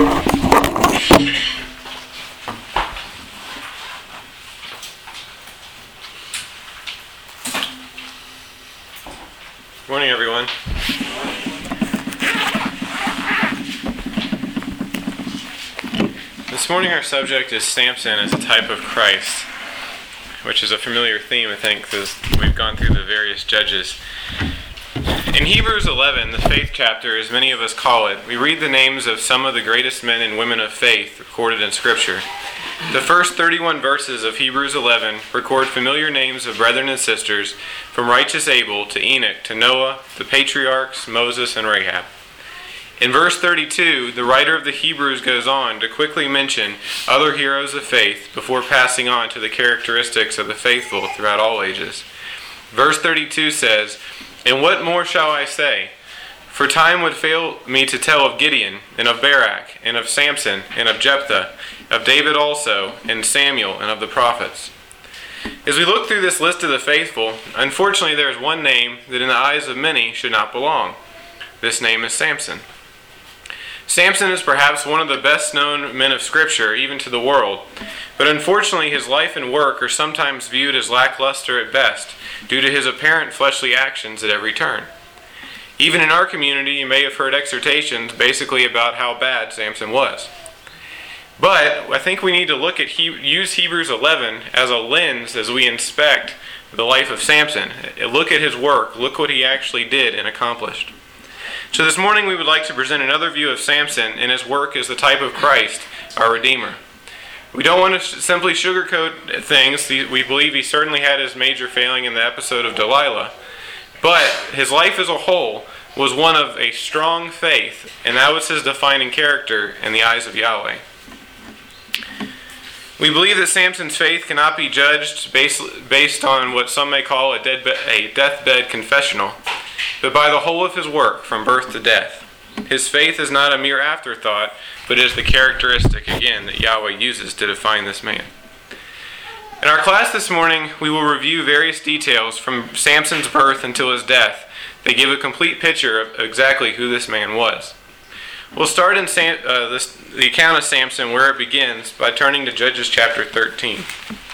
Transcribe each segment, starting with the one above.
Morning, everyone. This morning our subject is Samson as a type of Christ, which is a familiar theme, I think, as we've gone through the various judges. In Hebrews 11, the faith chapter, as many of us call it, we read the names of some of the greatest men and women of faith recorded in Scripture. The first 31 verses of Hebrews 11 record familiar names of brethren and sisters, from righteous Abel to Enoch to Noah, the patriarchs, Moses, and Rahab. In verse 32, the writer of the Hebrews goes on to quickly mention other heroes of faith before passing on to the characteristics of the faithful throughout all ages. Verse 32 says, "And what more shall I say? For time would fail me to tell of Gideon, and of Barak, and of Samson, and of Jephthah, of David also, and Samuel, and of the prophets." As we look through this list of the faithful, unfortunately there is one name that in the eyes of many should not belong. This name is Samson. Samson is perhaps one of the best known men of Scripture, even to the world, but unfortunately his life and work are sometimes viewed as lackluster at best, due to his apparent fleshly actions at every turn. Even in our community, you may have heard exhortations basically about how bad Samson was. But I think we need to use Hebrews 11 as a lens as we inspect the life of Samson. Look at his work. Look what he actually did and accomplished. So this morning we would like to present another view of Samson and his work as the type of Christ, our Redeemer. We don't want to simply sugarcoat things. We believe he certainly had his major failing in the episode of Delilah. But his life as a whole was one of a strong faith, and that was his defining character in the eyes of Yahweh. We believe that Samson's faith cannot be judged based on what some may call a deathbed confessional, but by the whole of his work from birth to death. His faith is not a mere afterthought, but is the characteristic, again, that Yahweh uses to define this man. In our class this morning, we will review various details from Samson's birth until his death that give a complete picture of exactly who this man was. We'll start in the account of Samson where it begins by turning to Judges chapter 13.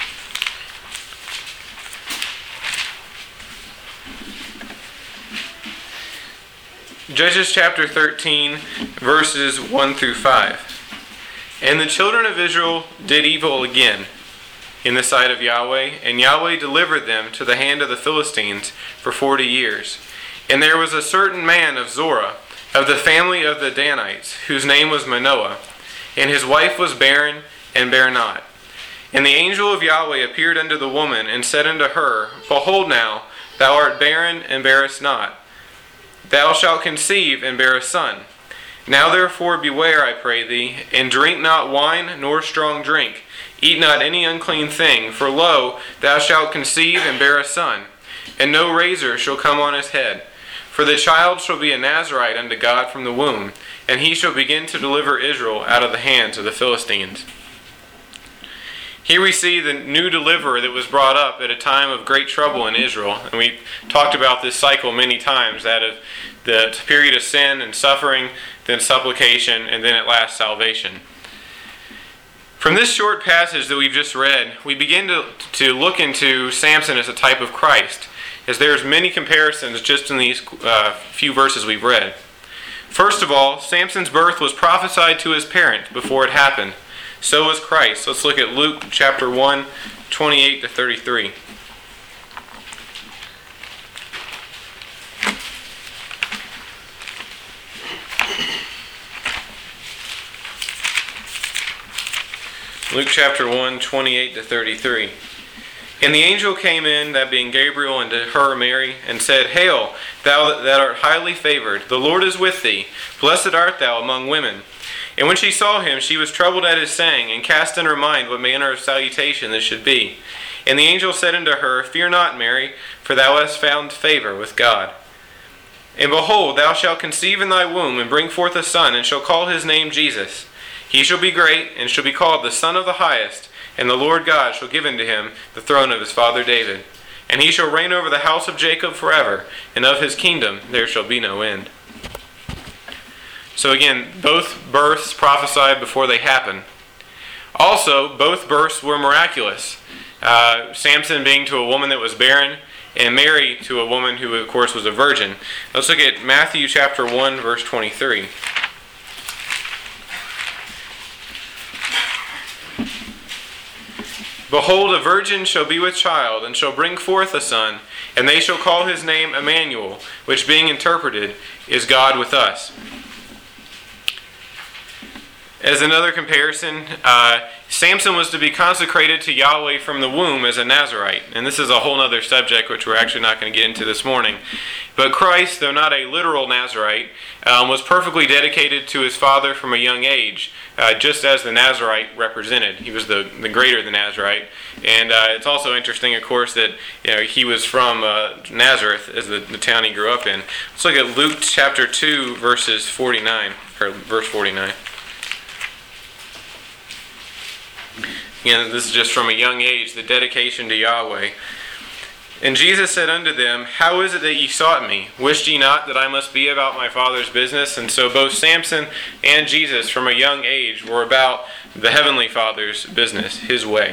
Judges chapter 13, verses 1 through 5. "And the children of Israel did evil again in the sight of Yahweh, and Yahweh delivered them to the hand of the Philistines for 40 years. And there was a certain man of Zorah, of the family of the Danites, whose name was Manoah, and his wife was barren and bare not. And the angel of Yahweh appeared unto the woman, and said unto her, Behold now, thou art barren and bearest not. Thou shalt conceive and bear a son. Now therefore beware, I pray thee, and drink not wine nor strong drink. Eat not any unclean thing, for lo, thou shalt conceive and bear a son, and no razor shall come on his head. For the child shall be a Nazarite unto God from the womb, and he shall begin to deliver Israel out of the hands of the Philistines." Here we see the new deliverer that was brought up at a time of great trouble in Israel. And we talked about this cycle many times, that of the period of sin and suffering, then supplication, and then at last salvation. From this short passage that we've just read, we begin to look into Samson as a type of Christ, as there's many comparisons just in these few verses we've read. First of all, Samson's birth was prophesied to his parent before it happened. So was Christ. Let's look at Luke chapter 1, 28 to 33. Luke chapter 1, 28 to 33. "And the angel came in, that being Gabriel, unto her Mary, and said, Hail, thou that art highly favored, the Lord is with thee. Blessed art thou among women. And when she saw him, she was troubled at his saying, and cast in her mind what manner of salutation this should be. And the angel said unto her, Fear not, Mary, for thou hast found favor with God. And behold, thou shalt conceive in thy womb, and bring forth a son, and shall call his name Jesus. He shall be great, and shall be called the Son of the Highest, and the Lord God shall give unto him the throne of his father David. And he shall reign over the house of Jacob forever, and of his kingdom there shall be no end." So again, both births prophesied before they happened. Also, both births were miraculous. Samson being to a woman that was barren, and Mary to a woman who, of course, was a virgin. Let's look at Matthew chapter 1, verse 23. Behold, a virgin shall be with child, and shall bring forth a son, and they shall call his name Emmanuel, which being interpreted is God with us. As another comparison, Samson was to be consecrated to Yahweh from the womb as a Nazirite. And this is a whole other subject which we're actually not going to get into this morning. But Christ, though not a literal Nazirite, was perfectly dedicated to his father from a young age, just as the Nazirite represented. He was the greater than Nazirite. And it's also interesting, of course, that he was from Nazareth, as the town he grew up in. Let's look at Luke chapter 2, verse 49. Again, this is just from a young age, the dedication to Yahweh. And Jesus said unto them, How is it that ye sought me? Wished ye not that I must be about my Father's business? And so both Samson and Jesus from a young age were about the Heavenly Father's business, his way.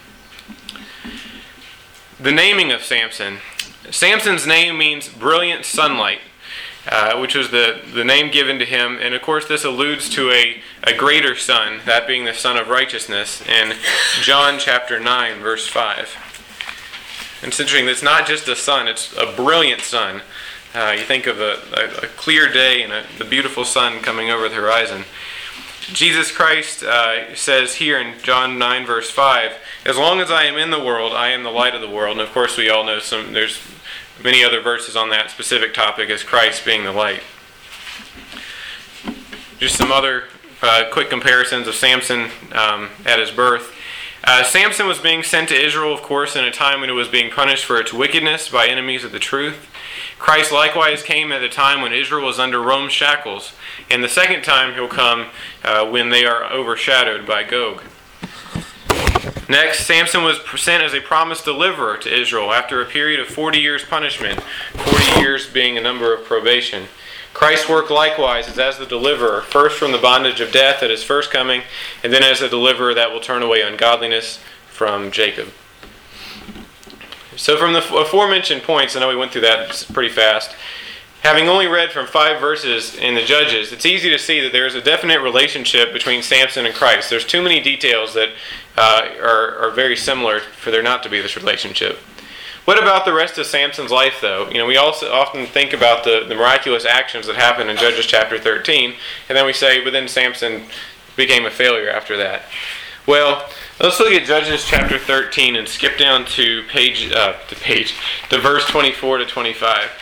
The naming of Samson. Samson's name means brilliant sunlight, which was the name given to him. And of course this alludes to a greater sun, that being the Son of Righteousness, in John chapter 9, verse 5. And it's interesting, it's not just a sun, it's a brilliant sun. You think of a clear day and the beautiful sun coming over the horizon. Jesus Christ says here in John 9, verse 5, As long as I am in the world, I am the light of the world. And of course we all know there's many other verses on that specific topic as Christ being the light. Just some other quick comparisons of Samson at his birth. Samson was being sent to Israel, of course, in a time when it was being punished for its wickedness by enemies of the truth. Christ likewise came at a time when Israel was under Rome's shackles. And the second time he'll come when they are overshadowed by Gog. Next, Samson was sent as a promised deliverer to Israel after a period of 40 years punishment, 40 years being a number of probation. Christ's work likewise is as the deliverer, first from the bondage of death at his first coming, and then as a deliverer that will turn away ungodliness from Jacob. So from the aforementioned points, I know we went through that pretty fast. Having only read from 5 verses in the Judges, it's easy to see that there is a definite relationship between Samson and Christ. There's too many details that are very similar for there not to be this relationship. What about the rest of Samson's life, though? We also often think about the miraculous actions that happen in Judges chapter 13, and then we say, but then Samson became a failure after that. Well, let's look at Judges chapter 13 and skip down to verse 24 to 25.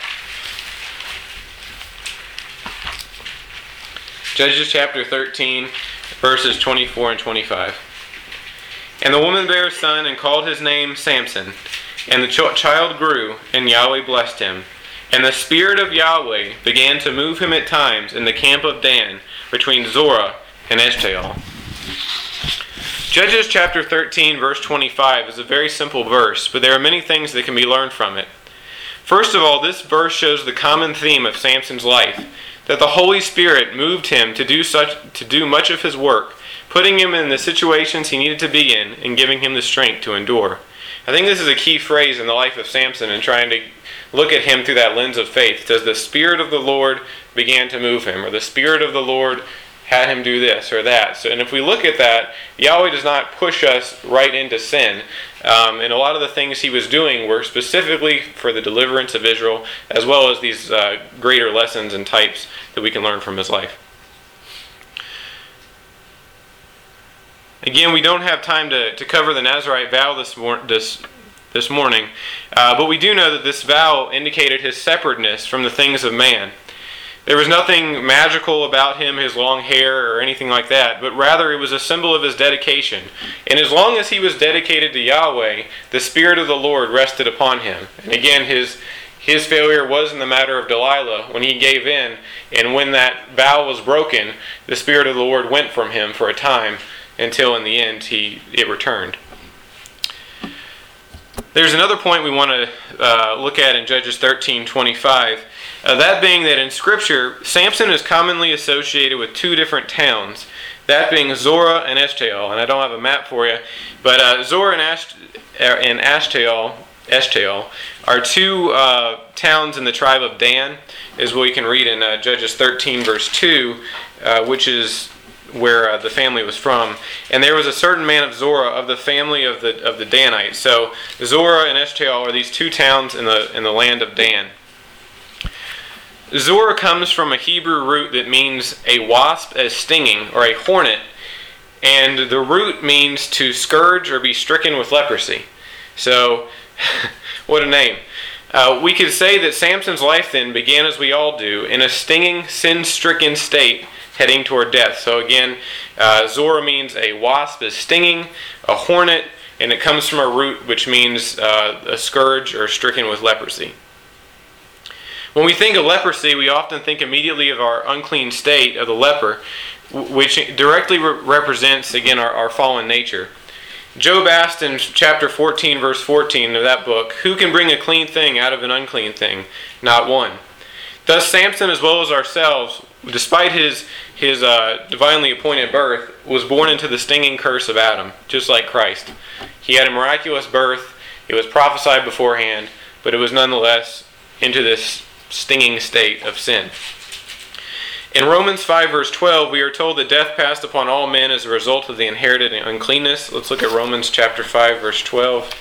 Judges chapter 13, verses 24 and 25. And the woman bare a son, and called his name Samson. And the child grew, and Yahweh blessed him. And the Spirit of Yahweh began to move him at times in the camp of Dan, between Zorah and Eshtaol. Judges chapter 13, verse 25 is a very simple verse, but there are many things that can be learned from it. First of all, this verse shows the common theme of Samson's life, that the Holy Spirit moved him to do much of his work, putting him in the situations he needed to be in and giving him the strength to endure. I think this is a key phrase in the life of Samson and trying to look at him through that lens of faith. It says the Spirit of the Lord began to move him, or the Spirit of the Lord had him do this or that. So, and if we look at that, Yahweh does not push us right into sin. And a lot of the things he was doing were specifically for the deliverance of Israel, as well as these greater lessons and types that we can learn from his life. Again, we don't have time to cover the Nazirite vow this morning, but we do know that this vow indicated his separateness from the things of man. There was nothing magical about him, his long hair, or anything like that, but rather it was a symbol of his dedication. And as long as he was dedicated to Yahweh, the Spirit of the Lord rested upon him. And again, his failure was in the matter of Delilah, when he gave in, and when that vow was broken, the Spirit of the Lord went from him for a time, until in the end it returned. There's another point we want to look at in Judges 13:25. That being that in Scripture, Samson is commonly associated with two different towns, that being Zorah and Eshtaol. And I don't have a map for you, but Zorah and Eshtaol are two towns in the tribe of Dan, is what you can read in Judges 13 verse 2, which is where the family was from. And there was a certain man of Zorah of the family of the Danites. So Zorah and Eshtaol are these two towns in the land of Dan. Zorah comes from a Hebrew root that means a wasp as stinging, or a hornet, and the root means to scourge or be stricken with leprosy. So, what a name. We could say that Samson's life then began, as we all do, in a stinging, sin-stricken state heading toward death. So again, Zorah means a wasp is stinging, a hornet, and it comes from a root which means a scourge or stricken with leprosy. When we think of leprosy, we often think immediately of our unclean state of the leper, which directly represents, again, our fallen nature. Job asked in chapter 14, verse 14 of that book, "Who can bring a clean thing out of an unclean thing? Not one." Thus Samson, as well as ourselves, despite his divinely appointed birth, was born into the stinging curse of Adam, just like Christ. He had a miraculous birth. It was prophesied beforehand, but it was nonetheless into this stinging state of sin. In Romans 5 verse 12, we are told that death passed upon all men as a result of the inherited uncleanness. Let's look at Romans chapter 5 verse 12.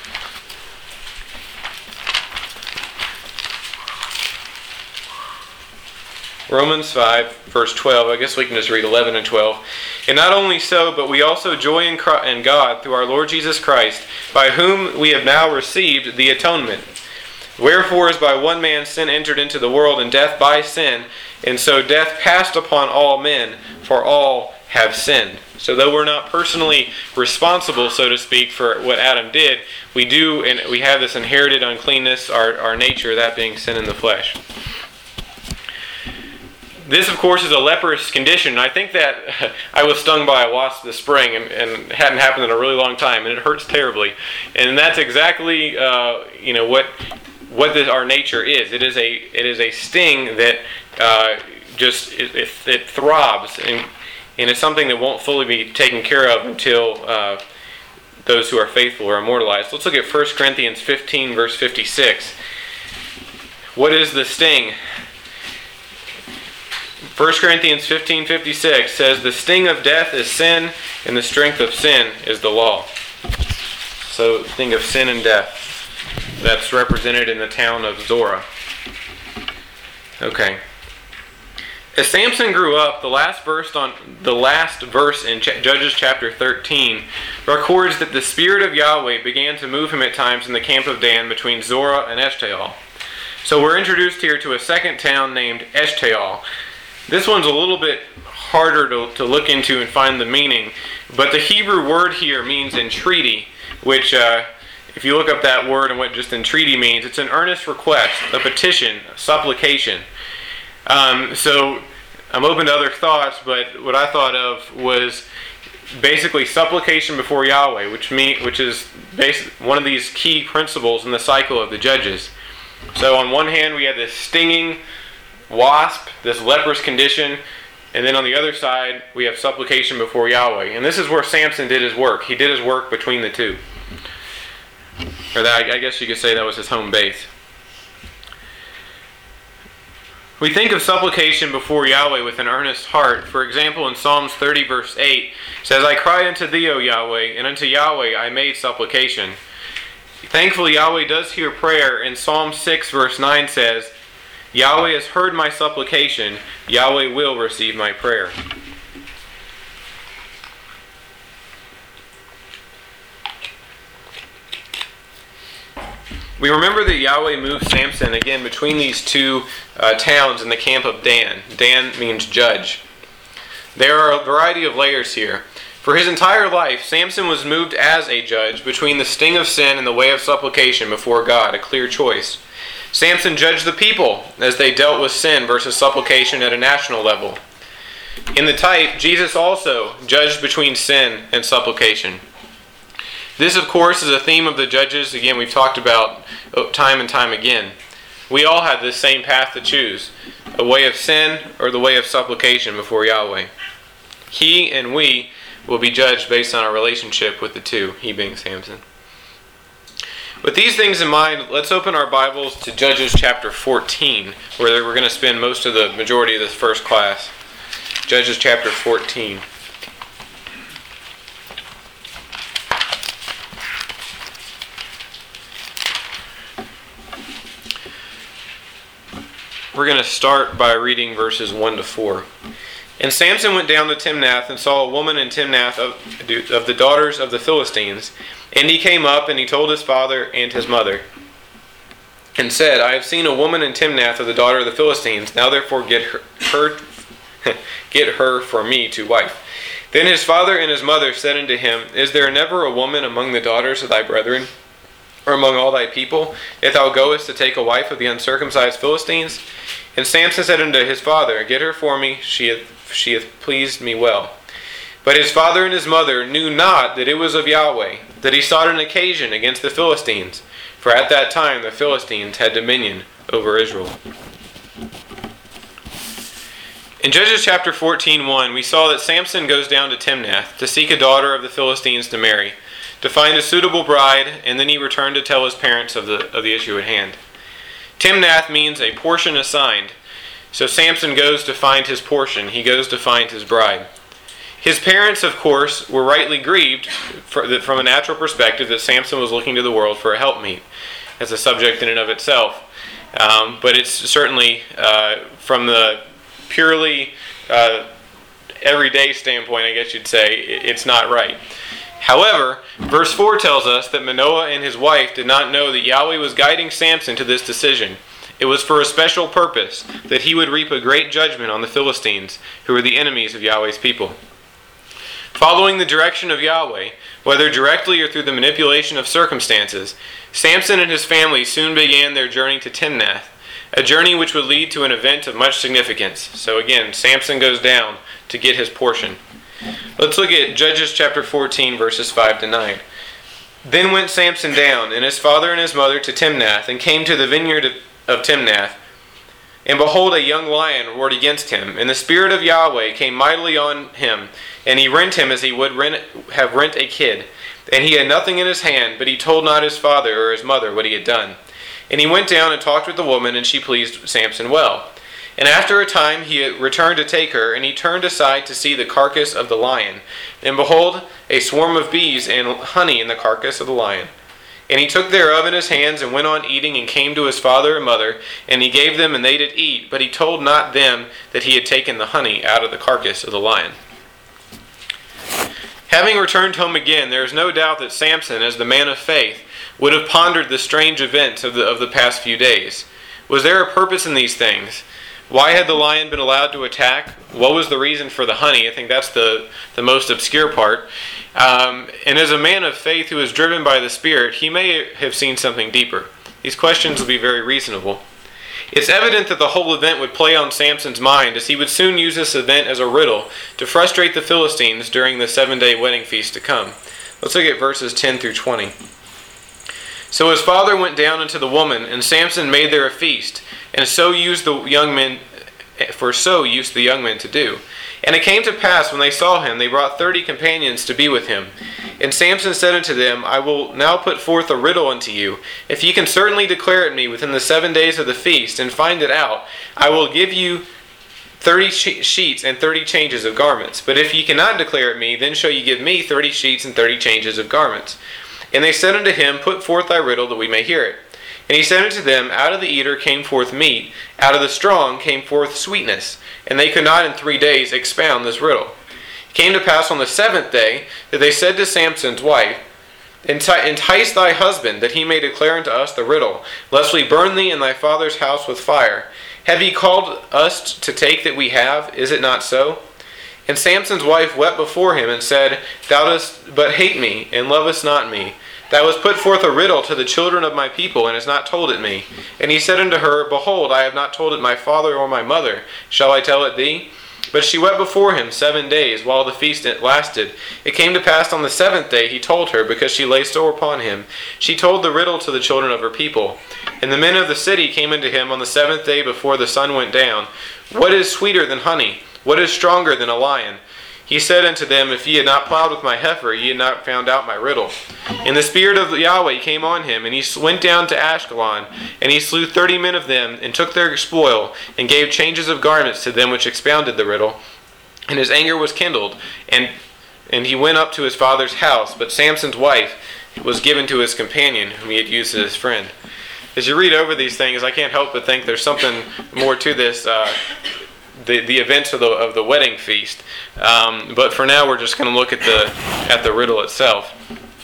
Romans 5 verse 12, I guess we can just read 11 and 12. "And not only so, but we also joy in God through our Lord Jesus Christ, by whom we have now received the atonement. Wherefore, as by one man sin entered into the world, and death by sin, and so death passed upon all men, for all have sinned." So though we're not personally responsible, so to speak, for what Adam did, we do, and we have this inherited uncleanness, our nature, that being sin in the flesh. This, of course, is a leprous condition. I think that I was stung by a wasp this spring, and it hadn't happened in a really long time, and it hurts terribly. And that's exactly, what our nature is. It is a sting that it throbs, and it's something that won't fully be taken care of until those who are faithful are immortalized. Let's look at 1 Corinthians 15, verse 56. What is the sting? 1 Corinthians 15:56 says, "The sting of death is sin, and the strength of sin is the law." So, the sting of sin and death. That's represented in the town of Zorah. Okay. As Samson grew up, the last verse in Judges chapter 13 records that the Spirit of Yahweh began to move him at times in the camp of Dan between Zorah and Eshtaol. So we're introduced here to a second town named Eshtaol. This one's a little bit harder to look into and find the meaning, but the Hebrew word here means entreaty, which if you look up that word and what just entreaty means, it's an earnest request, a petition, a supplication. So I'm open to other thoughts, but what I thought of was basically supplication before Yahweh, which is one of these key principles in the cycle of the Judges. So on one hand, we have this stinging wasp, this leprous condition, and then on the other side, we have supplication before Yahweh. And this is where Samson did his work. He did his work between the two. Or that, I guess you could say that was his home base. We think of supplication before Yahweh with an earnest heart. For example, in Psalms 30 verse 8, it says, "I cried unto thee, O Yahweh, and unto Yahweh I made supplication." Thankfully, Yahweh does hear prayer, and Psalm 6 verse 9 says, "Yahweh has heard my supplication, Yahweh will receive my prayer." We remember that Yahweh moved Samson again between these two towns in the camp of Dan. Dan means judge. There are a variety of layers here. For his entire life, Samson was moved as a judge between the sting of sin and the way of supplication before God, a clear choice. Samson judged the people as they dealt with sin versus supplication at a national level. In the type, Jesus also judged between sin and supplication. This, of course, is a theme of the Judges, again, we've talked about time and time again. We all have this same path to choose, a way of sin or the way of supplication before Yahweh. He and we will be judged based on our relationship with the two, he being Samson. With these things in mind, let's open our Bibles to Judges chapter 14, where we're going to spend most of the majority of this first class. Judges chapter 14. We're going to start by reading verses 1 to 4. And Samson went down to Timnath and saw a woman in Timnath of the daughters of the Philistines. And he came up and he told his father and his mother, and said, I have seen a woman in Timnath of the daughter of the Philistines. Now therefore get her for me to wife. Then his father and his mother said unto him, Is there never a woman among the daughters of thy brethren, or among all thy people, if thou goest to take a wife of the uncircumcised Philistines? And Samson said unto his father, Get her for me, she hath pleased me well. But his father and his mother knew not that it was of Yahweh, that he sought an occasion against the Philistines, for at that time the Philistines had dominion over Israel. In Judges chapter 14:1, we saw that Samson goes down to Timnath to seek a daughter of the Philistines to marry, to find a suitable bride, and then he returned to tell his parents of the issue at hand. Timnath means a portion assigned. So Samson goes to find his portion. He goes to find his bride. His parents, of course, were rightly grieved from a natural perspective that Samson was looking to the world for a helpmeet. As a subject in and of itself. But it's certainly, from the purely everyday standpoint, I guess you'd say, it's not right. However, verse 4 tells us that Manoah and his wife did not know that Yahweh was guiding Samson to this decision. It was for a special purpose, that he would reap a great judgment on the Philistines, who were the enemies of Yahweh's people. Following the direction of Yahweh, whether directly or through the manipulation of circumstances, Samson and his family soon began their journey to Timnath, a journey which would lead to an event of much significance. So again, Samson goes down to get his portion. Let's look at Judges chapter 14, verses 5 to 9. Then went Samson down, and his father and his mother, to Timnath, and came to the vineyard of Timnath. And behold, a young lion roared against him, and the Spirit of Yahweh came mightily on him, and he rent him as he would have rent a kid. And he had nothing in his hand, but he told not his father or his mother what he had done. And he went down and talked with the woman, and she pleased Samson well. And after a time he returned to take her, and he turned aside to see the carcass of the lion. And behold, a swarm of bees and honey in the carcass of the lion. And he took thereof in his hands, and went on eating, and came to his father and mother, and he gave them, and they did eat. But he told not them that he had taken the honey out of the carcass of the lion. Having returned home again, there is no doubt that Samson, as the man of faith, would have pondered the strange events of the past few days. Was there a purpose in these things? Why had the lion been allowed to attack? What was the reason for the honey? I think that's the most obscure part. And as a man of faith who is driven by the Spirit, he may have seen something deeper. These questions will be very reasonable. It's evident that the whole event would play on Samson's mind, as he would soon use this event as a riddle to frustrate the Philistines during the 7-day wedding feast to come. Let's look at verses 10 through 20. So his father went down unto the woman, and Samson made there a feast, and so used the young men to do. And it came to pass, when they saw him, they brought 30 companions to be with him. And Samson said unto them, I will now put forth a riddle unto you. If ye can certainly declare it me within the 7 days of the feast, and find it out, I will give you 30 sheets and 30 changes of garments. But if ye cannot declare it me, then shall ye give me 30 sheets and 30 changes of garments. And they said unto him, Put forth thy riddle, that we may hear it. And he said unto them, Out of the eater came forth meat, out of the strong came forth sweetness. And they could not in 3 days expound this riddle. It came to pass on the 7th day, that they said to Samson's wife, Entice thy husband, that he may declare unto us the riddle, lest we burn thee and thy father's house with fire. Have ye called us to take that we have? Is it not so? And Samson's wife wept before him, and said, Thou dost but hate me, and lovest not me. Thou hast put forth a riddle to the children of my people, and hast not told it me. And he said unto her, Behold, I have not told it my father or my mother. Shall I tell it thee? But she wept before him 7 days, while the feast lasted. It came to pass on the 7th day he told her, because she lay sore upon him. She told the riddle to the children of her people. And the men of the city came unto him on the 7th day before the sun went down. What is sweeter than honey? What is stronger than a lion? He said unto them, If ye had not plowed with my heifer, ye had not found out my riddle. And the Spirit of Yahweh came on him, and he went down to Ashkelon, and he slew 30 men of them, and took their spoil, and gave changes of garments to them which expounded the riddle. And his anger was kindled, and he went up to his father's house. But Samson's wife was given to his companion, whom he had used as his friend. As you read over these things, I can't help but think there's something more to this. The events of the wedding feast, but for now we're just going to look at the riddle itself.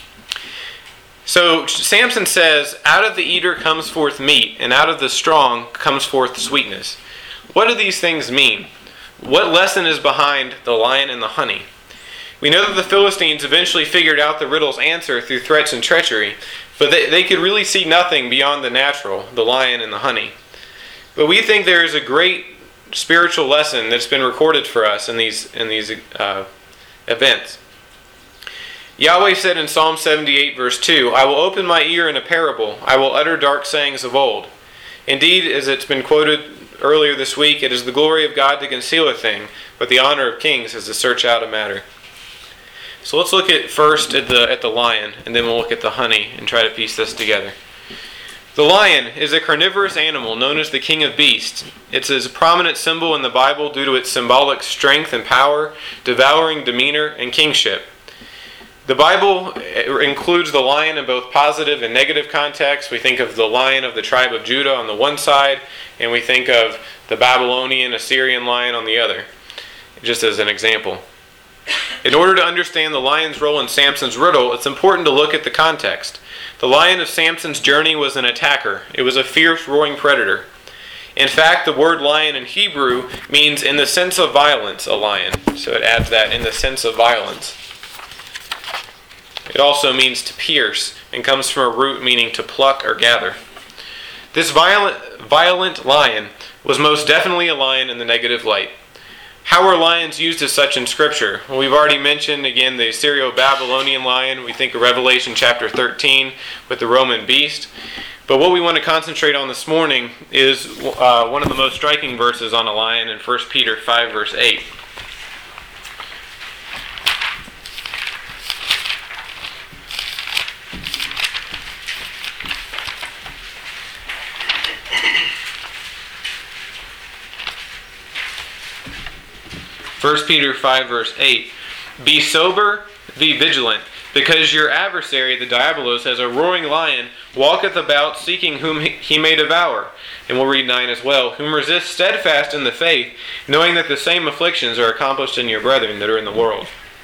So Samson says, "Out of the eater comes forth meat, and out of the strong comes forth sweetness." What do these things mean? What lesson is behind the lion and the honey? We know that the Philistines eventually figured out the riddle's answer through threats and treachery, but they could really see nothing beyond the natural, the lion and the honey. But we think there is a great spiritual lesson that's been recorded for us in these events. Yahweh said in Psalm 78 verse 2, "I will open my ear in a parable, I will utter dark sayings of old." Indeed, as it's been quoted earlier this week, it is the glory of God to conceal a thing, but the honor of kings is to search out a matter. So let's look at first at the lion, and then we'll look at the honey and try to piece this together. The lion is a carnivorous animal known as the king of beasts. It's a prominent symbol in the Bible due to its symbolic strength and power, devouring demeanor, and kingship. The Bible includes the lion in both positive and negative contexts. We think of the lion of the tribe of Judah on the one side, and we think of the Babylonian, Assyrian lion on the other, just as an example. In order to understand the lion's role in Samson's riddle, it's important to look at the context. The lion of Samson's journey was an attacker. It was a fierce, roaring predator. In fact, the word lion in Hebrew means in the sense of violence, a lion. So it adds that, in the sense of violence. It also means to pierce, and comes from a root meaning to pluck or gather. This violent lion was most definitely a lion in the negative light. How are lions used as such in Scripture? Well, we've already mentioned, again, the Assyro-Babylonian lion. We think of Revelation chapter 13 with the Roman beast. But what we want to concentrate on this morning is one of the most striking verses on a lion in 1 Peter 5, verse 8. First Peter 5, verse 8. "Be sober, be vigilant, because your adversary, the diabolos, as a roaring lion, walketh about, seeking whom he may devour." And we'll read 9 as well. "Whom resist steadfast in the faith, knowing that the same afflictions are accomplished in your brethren that are in the world."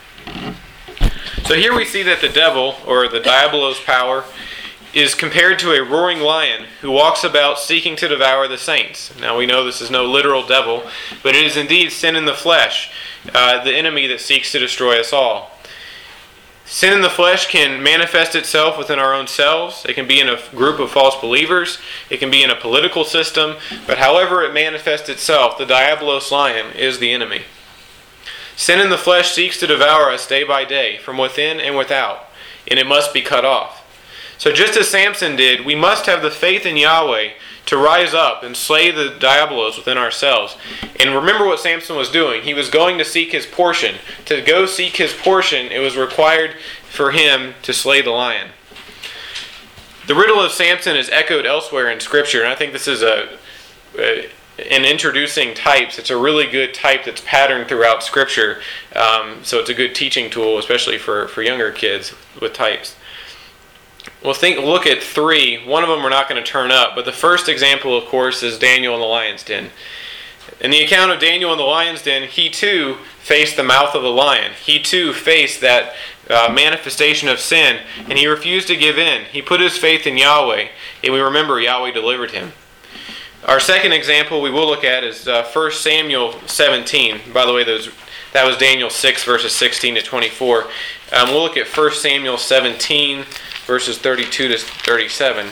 So here we see that the devil, or the diabolos power, is compared to a roaring lion who walks about seeking to devour the saints. Now we know this is no literal devil, but it is indeed sin in the flesh, the enemy that seeks to destroy us all. Sin in the flesh can manifest itself within our own selves. It can be in a group of false believers. It can be in a political system. But however it manifests itself, the diabolos lion is the enemy. Sin in the flesh seeks to devour us day by day, from within and without, and it must be cut off. So just as Samson did, we must have the faith in Yahweh to rise up and slay the diabolos within ourselves. And remember what Samson was doing. He was going to seek his portion. To go seek his portion, it was required for him to slay the lion. The riddle of Samson is echoed elsewhere in Scripture, and I think this is in introducing types. It's a really good type that's patterned throughout Scripture. So it's a good teaching tool, especially for younger kids with types. Look at 3. One of them we're not going to turn up, but the first example, of course, is Daniel in the lion's den. In the account of Daniel in the lion's den, he too faced the mouth of a lion. He too faced that manifestation of sin, and he refused to give in. He put his faith in Yahweh, and we remember Yahweh delivered him. Our second example we will look at is 1 Samuel 17. By the way, that was Daniel 6, verses 16 to 24. We'll look at 1 Samuel 17, verses 32 to 37.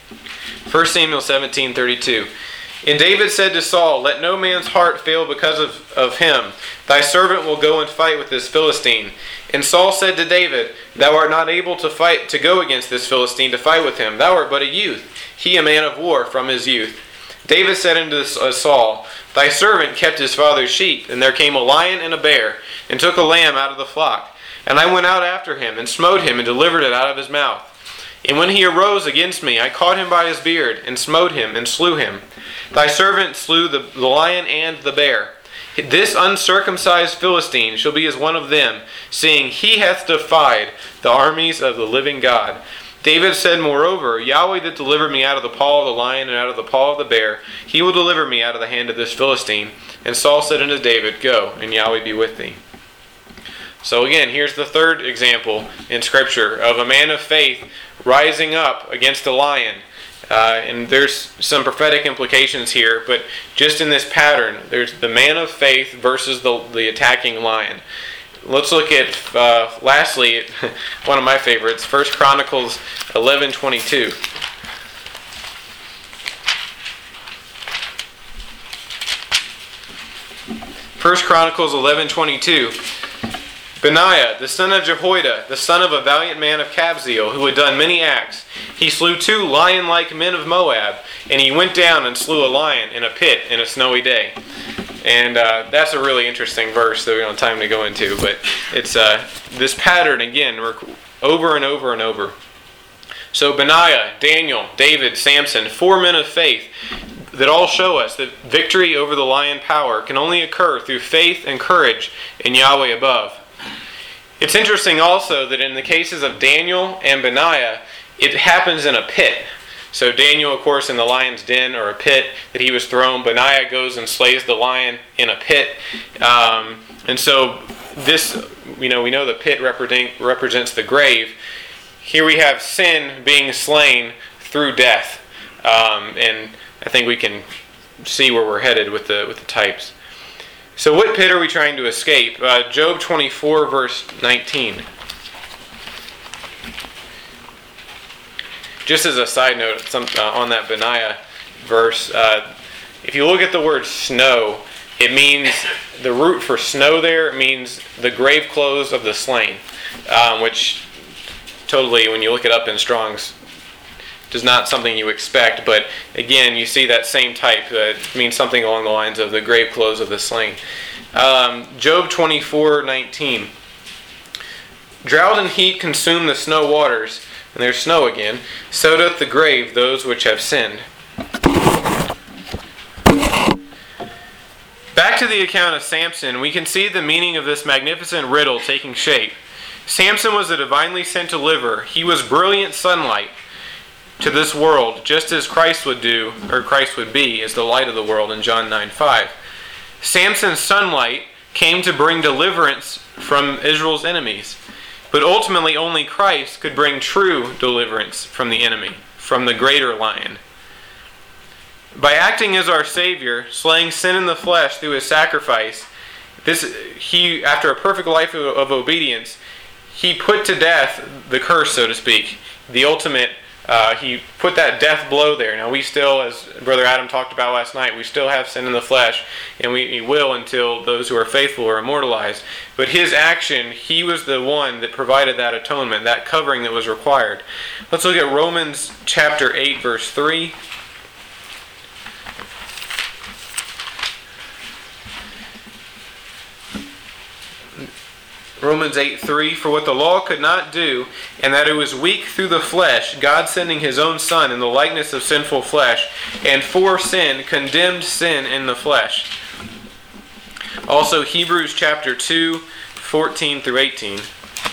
1 Samuel 17:32. And David said to Saul, "Let no man's heart fail because of him. Thy servant will go and fight with this Philistine." And Saul said to David, "Thou art not able to go against this Philistine to fight with him. Thou art but a youth, he a man of war from his youth." David said unto Saul, "Thy servant kept his father's sheep, and there came a lion and a bear, and took a lamb out of the flock. And I went out after him, and smote him, and delivered it out of his mouth. And when he arose against me, I caught him by his beard, and smote him, and slew him. Thy servant slew the lion and the bear. This uncircumcised Philistine shall be as one of them, seeing he hath defied the armies of the living God." David said, "Moreover, Yahweh that delivered me out of the paw of the lion and out of the paw of the bear, he will deliver me out of the hand of this Philistine." And Saul said unto David, "Go, and Yahweh be with thee." So again, here's the third example in Scripture of a man of faith rising up against a lion. And there's some prophetic implications here, but just in this pattern, there's the man of faith versus the attacking lion. Let's look at, lastly, one of my favorites, 1 Chronicles 11:22. 1 Chronicles 11:22. Benaiah, the son of Jehoiada, the son of a valiant man of Kabzeel, who had done many acts, he slew 2 lion-like men of Moab, and he went down and slew a lion in a pit in a snowy day. And that's a really interesting verse that we don't have time to go into, but it's this pattern again, over and over and over. So Benaiah, Daniel, David, Samson, 4 men of faith that all show us that victory over the lion power can only occur through faith and courage in Yahweh above. It's interesting also that in the cases of Daniel and Benaiah, it happens in a pit. So Daniel, of course, in the lion's den or a pit that he was thrown. Benaiah goes and slays the lion in a pit. And so this, we know the pit represents the grave. Here we have sin being slain through death. And I think we can see where we're headed with the types. So what pit are we trying to escape? Job 24, verse 19. Just as a side note on that Benaiah verse, if you look at the word snow, it means, the root for snow there means the grave clothes of the slain, which totally, when you look it up in Strong's, is not something you expect, but again, you see that same type. It means something along the lines of the grave clothes of the slain. Job 24:19. Drought and heat consume the snow waters, and there's snow again. So doth the grave those which have sinned. Back to the account of Samson, we can see the meaning of this magnificent riddle taking shape. Samson was a divinely sent deliverer. He was brilliant sunlight to this world, just as Christ would do, or Christ would be, as the light of the world in John 9:5. Samson's sunlight came to bring deliverance from Israel's enemies, but ultimately only Christ could bring true deliverance from the enemy, from the greater lion. By acting as our Savior, slaying sin in the flesh through His sacrifice, he, after a perfect life of obedience, He put to death the curse, so to speak, the ultimate. He put that death blow there. Now we still, as Brother Adam talked about last night, we still have sin in the flesh, and we will until those who are faithful are immortalized. But His action, He was the one that provided that atonement, that covering that was required. Let's look at Romans chapter 8, verse 3. Romans 8:3, for what the law could not do, and that it was weak through the flesh, God sending His own Son in the likeness of sinful flesh, and for sin condemned sin in the flesh. Also Hebrews chapter 2, 14 through 18.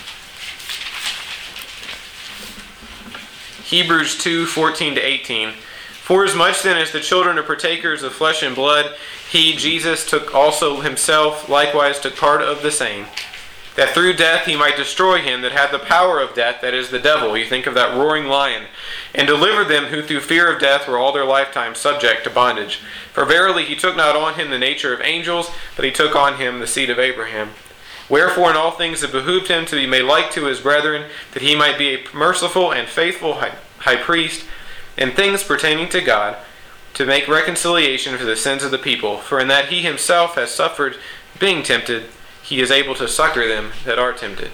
Hebrews 2, 14 to 18. For as much then as the children are partakers of flesh and blood, He, Jesus, took also Himself, likewise took part of the same, that through death He might destroy him that had the power of death, that is the devil. You think of that roaring lion. And deliver them who through fear of death were all their lifetime subject to bondage. For verily He took not on Him the nature of angels, but He took on Him the seed of Abraham. Wherefore in all things it behooved Him to be made like to His brethren, that He might be a merciful and faithful high priest, and things pertaining to God, to make reconciliation for the sins of the people. For in that he himself has suffered being tempted, he is able to succor them that are tempted.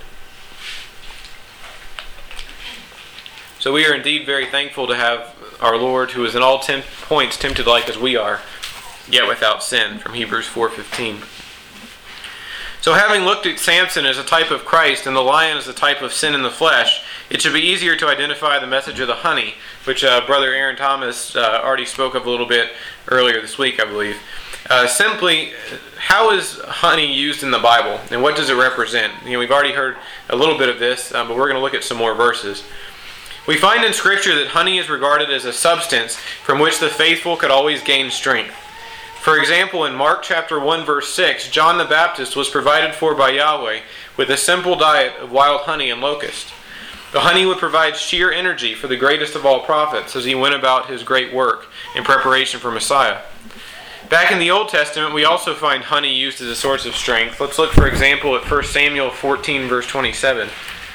So we are indeed very thankful to have our Lord, who is in all points tempted like as we are, yet without sin, from Hebrews 4:15. So having looked at Samson as a type of Christ and the lion as a type of sin in the flesh, it should be easier to identify the message of the honey, which Brother Aaron Thomas already spoke of a little bit earlier this week, I believe. Simply, how is honey used in the Bible, and what does it represent? We've already heard a little bit of this, but we're going to look at some more verses. We find in Scripture that honey is regarded as a substance from which the faithful could always gain strength. For example, in Mark chapter 1, verse 6, John the Baptist was provided for by Yahweh with a simple diet of wild honey and locust. The honey would provide sheer energy for the greatest of all prophets as he went about his great work in preparation for Messiah. Back in the Old Testament, we also find honey used as a source of strength. Let's look, for example, at 1 Samuel 14, verse 27.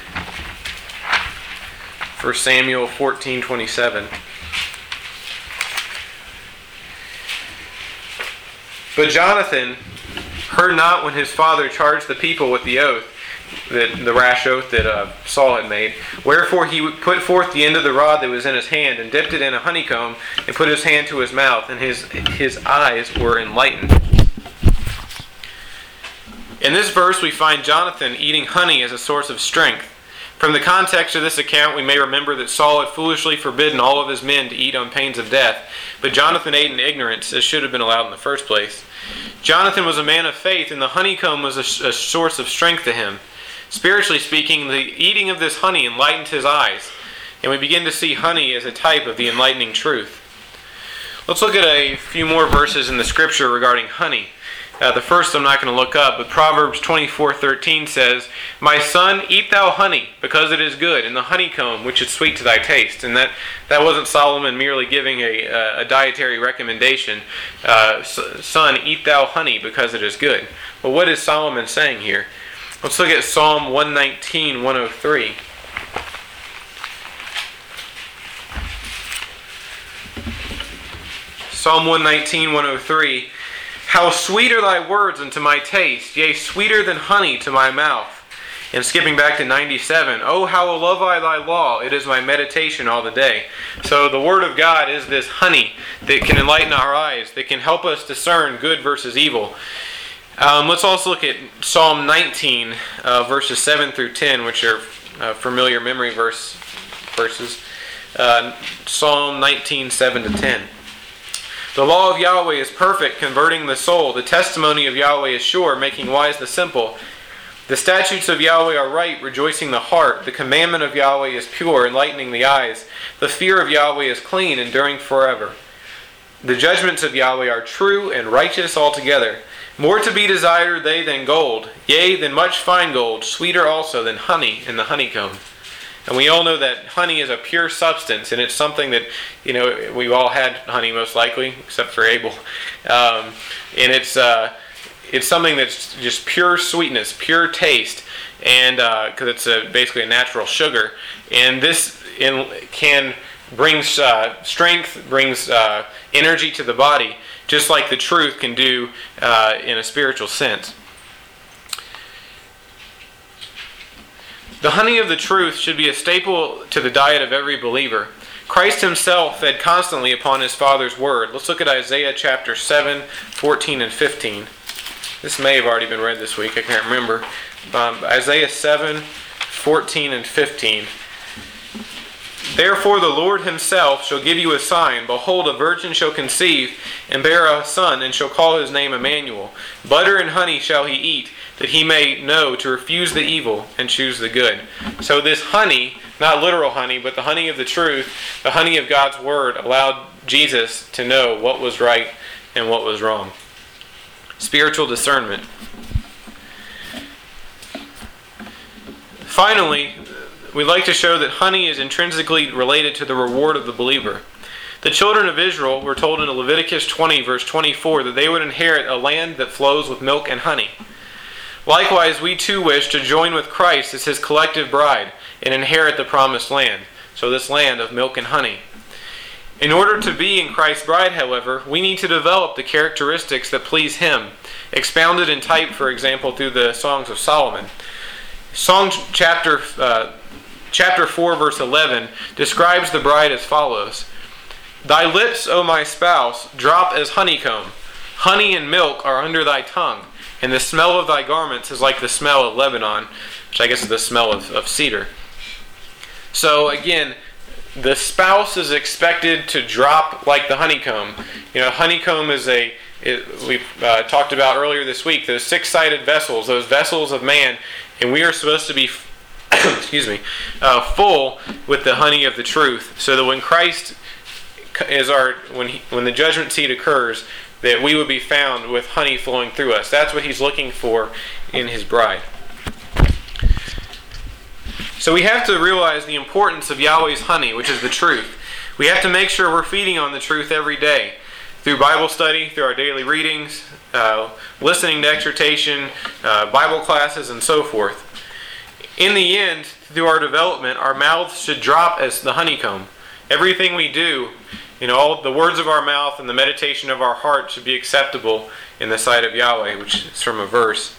1 Samuel 14:27. But Jonathan heard not when his father charged the people with the oath, the rash oath that Saul had made. Wherefore he put forth the end of the rod that was in his hand, and dipped it in a honeycomb, and put his hand to his mouth, and his eyes were enlightened. In this verse we find Jonathan eating honey as a source of strength. From the context of this account, we may remember that Saul had foolishly forbidden all of his men to eat on pains of death, but Jonathan ate in ignorance, as should have been allowed in the first place. Jonathan was a man of faith, and the honeycomb was a source of strength to him. Spiritually speaking, the eating of this honey enlightened his eyes, and we begin to see honey as a type of the enlightening truth. Let's look at a few more verses in the Scripture regarding honey. The first I'm not going to look up, but Proverbs 24:13 says, "My son, eat thou honey, because it is good, and the honeycomb, which is sweet to thy taste." And that wasn't Solomon merely giving a dietary recommendation. Son, eat thou honey, because it is good. Well, what is Solomon saying here? Let's look at Psalm 119:103. Psalm 119:103. "How sweet are thy words unto my taste, yea, sweeter than honey to my mouth." And skipping back to 97, "Oh, how love I thy law, it is my meditation all the day." So the Word of God is this honey that can enlighten our eyes, that can help us discern good versus evil. Let's also look at Psalm 19, verses 7 through 10, which are familiar memory verses. Psalm 19, 7 to 10. "The law of Yahweh is perfect, converting the soul. The testimony of Yahweh is sure, making wise the simple. The statutes of Yahweh are right, rejoicing the heart. The commandment of Yahweh is pure, enlightening the eyes. The fear of Yahweh is clean, enduring forever. The judgments of Yahweh are true and righteous altogether. More to be desired are they than gold, yea, than much fine gold, sweeter also than honey in the honeycomb." And we all know that honey is a pure substance, and it's something that, we've all had honey most likely, except for Abel. And it's something that's just pure sweetness, pure taste, and because it's basically a natural sugar. And this brings strength, brings energy to the body, just like the truth can do in a spiritual sense. The honey of the truth should be a staple to the diet of every believer. Christ himself fed constantly upon his Father's word. Let's look at Isaiah chapter 7, 14 and 15. This may have already been read this week, I can't remember. Isaiah 7, 14 and 15. "Therefore the Lord himself shall give you a sign. Behold, a virgin shall conceive, and bear a son, and shall call his name Emmanuel. Butter and honey shall he eat, that he may know to refuse the evil and choose the good." So this honey, not literal honey, but the honey of the truth, the honey of God's word, allowed Jesus to know what was right and what was wrong. Spiritual discernment. Finally, we'd like to show that honey is intrinsically related to the reward of the believer. The children of Israel were told in Leviticus 20, verse 24, that they would inherit a land that flows with milk and honey. Likewise, we too wish to join with Christ as his collective bride and inherit the promised land, so this land of milk and honey. In order to be in Christ's bride, however, we need to develop the characteristics that please Him, expounded in type, for example, through the Songs of Solomon. Song chapter 4, verse 11, describes the bride as follows. Thy lips, O my spouse, drop as honeycomb. Honey and milk are under thy tongue, and the smell of thy garments is like the smell of Lebanon, which I guess is the smell of cedar. So again, the spouse is expected to drop like the honeycomb. Honeycomb is we talked about earlier this week, those six-sided vessels, those vessels of man, and we are supposed to be full with the honey of the truth, so that when Christ is when the judgment seat occurs, that we would be found with honey flowing through us. That's what He's looking for in His bride. So we have to realize the importance of Yahweh's honey, which is the truth. We have to make sure we're feeding on the truth every day, through Bible study, through our daily readings, listening to exhortation, Bible classes, and so forth. In the end, through our development, our mouths should drop as the honeycomb. Everything we do, all the words of our mouth and the meditation of our heart should be acceptable in the sight of Yahweh, which is from a verse.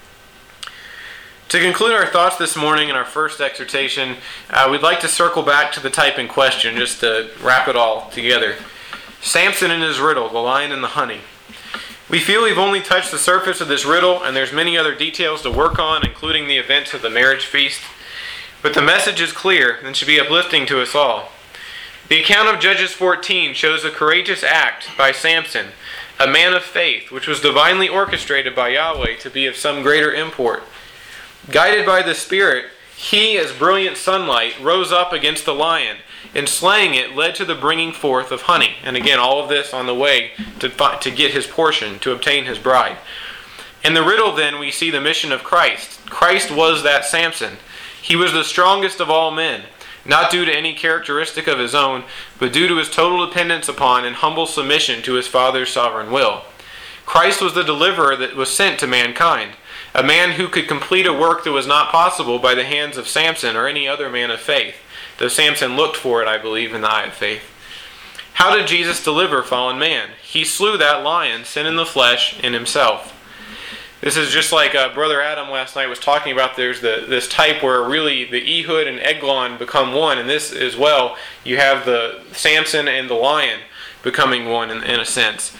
To conclude our thoughts this morning in our first exhortation, we'd like to circle back to the type in question, just to wrap it all together. Samson and his riddle, the lion and the honey. We feel we've only touched the surface of this riddle, and there's many other details to work on, including the events of the marriage feast. But the message is clear and should be uplifting to us all. The account of Judges 14 shows a courageous act by Samson, a man of faith, which was divinely orchestrated by Yahweh to be of some greater import. Guided by the Spirit, he, as brilliant sunlight, rose up against the lion, and slaying it led to the bringing forth of honey. And again, all of this on the way to get his portion, to obtain his bride. In the riddle, then, we see the mission of Christ. Christ was that Samson. He was the strongest of all men, not due to any characteristic of his own, but due to his total dependence upon and humble submission to his Father's sovereign will. Christ was the deliverer that was sent to mankind, a man who could complete a work that was not possible by the hands of Samson or any other man of faith, though Samson looked for it, I believe, in the eye of faith. How did Jesus deliver fallen man? He slew that lion, sin in the flesh, in himself. This is just like Brother Adam last night was talking about. There's this type where really the Ehud and Eglon become one, and this as well, you have the Samson and the lion becoming one in a sense.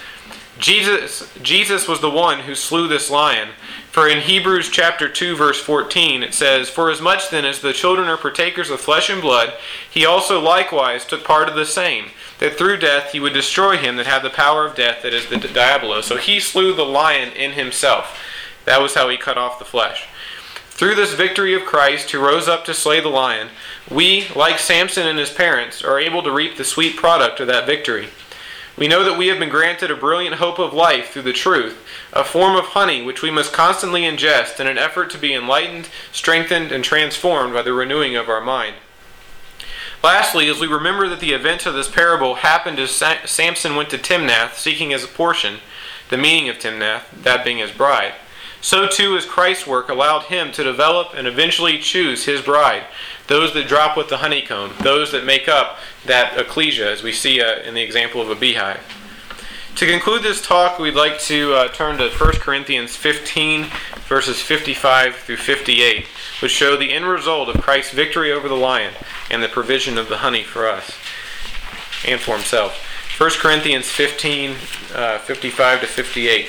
Jesus was the one who slew this lion. For in Hebrews chapter 2, verse 14, it says, For as much then as the children are partakers of flesh and blood, he also likewise took part of the same, that through death he would destroy him that had the power of death, that is the diabolos. So he slew the lion in himself. That was how he cut off the flesh. Through this victory of Christ, who rose up to slay the lion, we, like Samson and his parents, are able to reap the sweet product of that victory. We know that we have been granted a brilliant hope of life through the truth, a form of honey which we must constantly ingest in an effort to be enlightened, strengthened, and transformed by the renewing of our mind. Lastly, as we remember that the events of this parable happened as Samson went to Timnath seeking his portion, the meaning of Timnath, that being his bride, so too as Christ's work allowed him to develop and eventually choose his bride, those that drop with the honeycomb, those that make up that ecclesia, as we see in the example of a beehive. To conclude this talk, we'd like to turn to 1 Corinthians 15, verses 55 through 58, which show the end result of Christ's victory over the lion and the provision of the honey for us and for himself. 1 Corinthians 15, 55 to 58.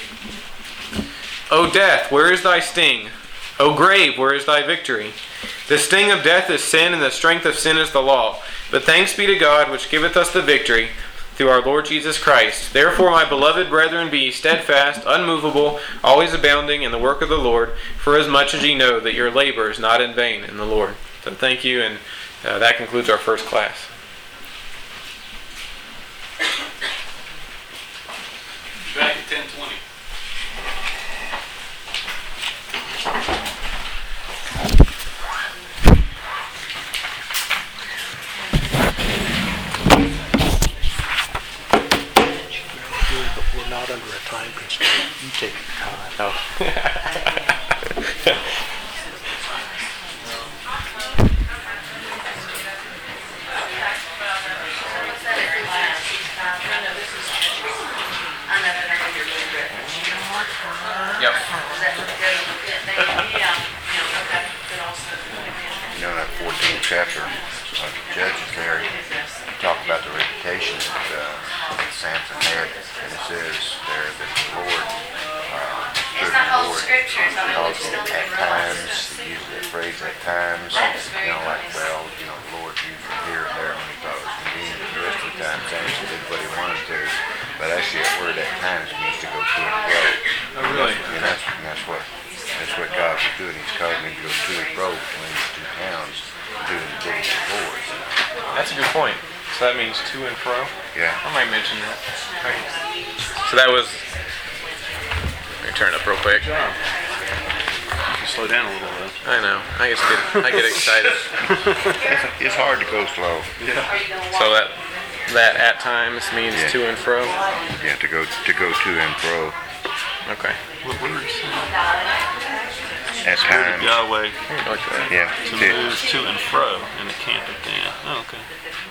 O death, where is thy sting? O grave, where is thy victory? The sting of death is sin, and the strength of sin is the law. But thanks be to God, which giveth us the victory through our Lord Jesus Christ. Therefore, my beloved brethren, be ye steadfast, unmovable, always abounding in the work of the Lord, for as much as ye know that your labor is not in vain in the Lord. So thank you, and that concludes our first class. Back at 10:20. We're not under a time constraint. You take your time. Oh. Samson had, and it says there that the Lord It's not whole scriptures, I mean, called it's him still at been times. He used that phrase at times. You know, like, well, you know, the Lord used him here and there when he thought it was convenient. The rest of the time, Samson did what he wanted to. But actually, that word at times means to go to and fro. Oh, really? And that's what God was doing. He's causing him to go to and fro between these two towns, doing the bidding of the Lord. That's a good point. So that means to and fro? Yeah. I might mention that. So that was... Let me turn it up real quick. Slow down a little though. I know. I get excited. It's hard to go slow. So that at times means Yeah. to and fro? Yeah, to go to and fro. Okay. What words? At times. Yahweh I like that. Yeah. to move to and fro in the camp of Dan. Oh, okay.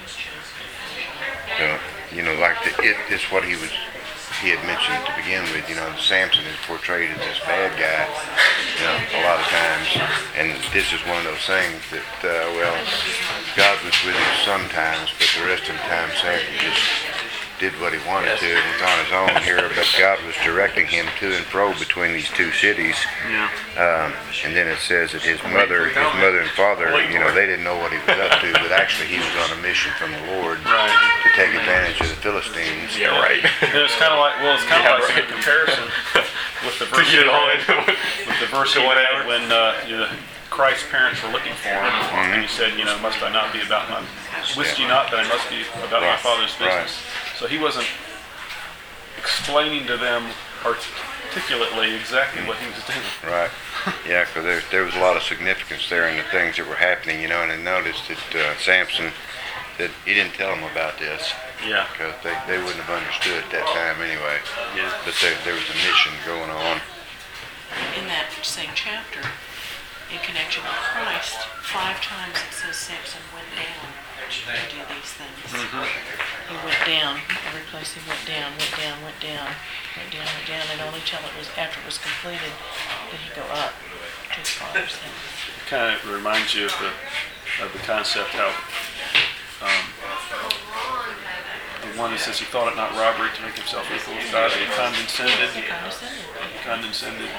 You know, like it's what he had mentioned to begin with. You know, Samson is portrayed as this bad guy, you know, a lot of times, and this is one of those things that, well, God was with him sometimes, but the rest of the time Samson just did what he wanted to, and was on his own here. But God was directing him to and fro between these two cities. Yeah. And then it says that his mother and father, you know, they didn't know what he was up to, but actually he was on a mission from the Lord to take advantage of the Philistines. Yeah, right. And it's kind of like, a comparison with the verse get it all into it. with the verse he read when Christ's parents were looking for him, and he said, you know, must I not be about my, wist ye not that I must be about my Father's business? So he wasn't explaining to them articulately exactly what he was doing. Right. Yeah, because there was a lot of significance there in the things that were happening, you know, and I noticed that Samson, that he didn't tell them about this, Yeah. because they wouldn't have understood at that time anyway. Yeah. But there was a mission going on. In that same chapter, in connection with Christ, 5 times it says Samson went down to do these things. He went down, every place he went down, went down, went down, went down, went down, and only till it was after it was completed did he go up to his father's house. It kind of reminds you of the concept how the one that says he thought it not robbery to make himself equal with God, he condescended. Condescended.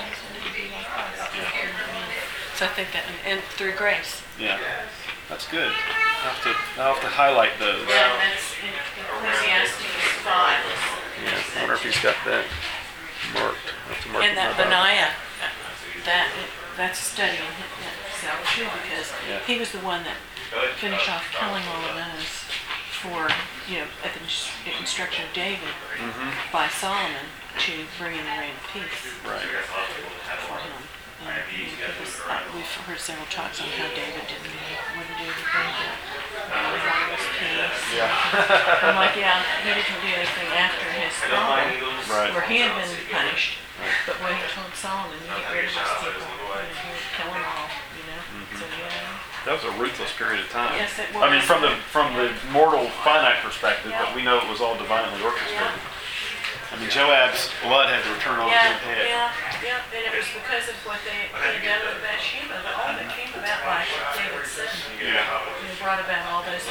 So I think that, and through grace. Yeah, that's good. I'll have to highlight those. Yeah, that's in Ecclesiastes 5. Yeah, I wonder if he's got that marked. I'll have to mark And it in that my Bible. Benaiah, that's a study in himself too, because he was the one that finished off killing all of those for, you know, at the instruction of David by Solomon to bring in the reign of peace Right. for him. And, you know, because we've heard several talks on how David wouldn't do anything, but he wanted us peace. I'm like, yeah, he didn't do anything after his throne, Right. where he had been punished. But when he told Solomon, you get rid of these people, you know, kill them all, you know. So yeah. That was a ruthless period of time. Yes, it I mean, was. from the mortal finite perspective, but we know it was all divinely orchestrated. I mean, Joab's blood had to return on his head. Yeah, and it was because of what they had done with Bathsheba, but all that came about by David's sin. Yeah. It brought about all those